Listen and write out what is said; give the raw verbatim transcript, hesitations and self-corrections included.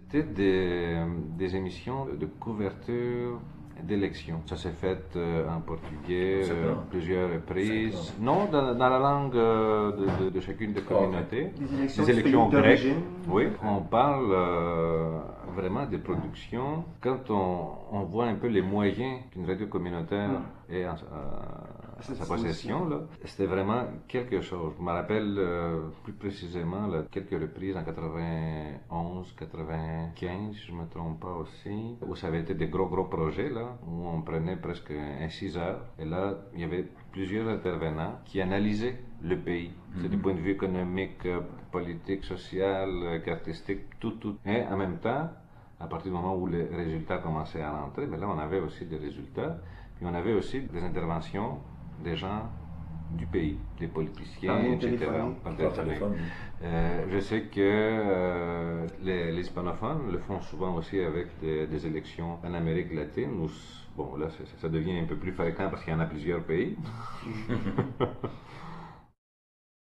C'était des, des émissions de couverture d'élections. Ça s'est fait euh, en portugais, euh, plusieurs reprises. Non, dans, dans la langue euh, de, de, de chacune des communautés. Des élections, des élections pays grecques. d'origine. Oui, on parle euh, vraiment des productions. Quand on, on voit un peu les moyens qu'une radio communautaire Mm. ait en, euh, à sa possession, là, c'était vraiment quelque chose. Je me rappelle euh, plus précisément là, quelques reprises en quatre-vingt-onze, quatre-vingt-quinze, si je ne me trompe pas aussi, où ça avait été des gros gros projets là, où on prenait presque un six heures. Et là, il y avait plusieurs intervenants qui analysaient le pays. C'est du point de vue économique, politique, social, artistique, tout, tout. Et en même temps, à partir du moment où les résultats commençaient à rentrer, mais là, on avait aussi des résultats. Puis on avait aussi des interventions des gens du pays, des politiciens, et cetera. Par téléphone. Euh, je sais que euh, les, les hispanophones le font souvent aussi avec des, des élections en Amérique latine. Où, bon, là, ça, ça devient un peu plus fréquent parce qu'il y en a plusieurs pays.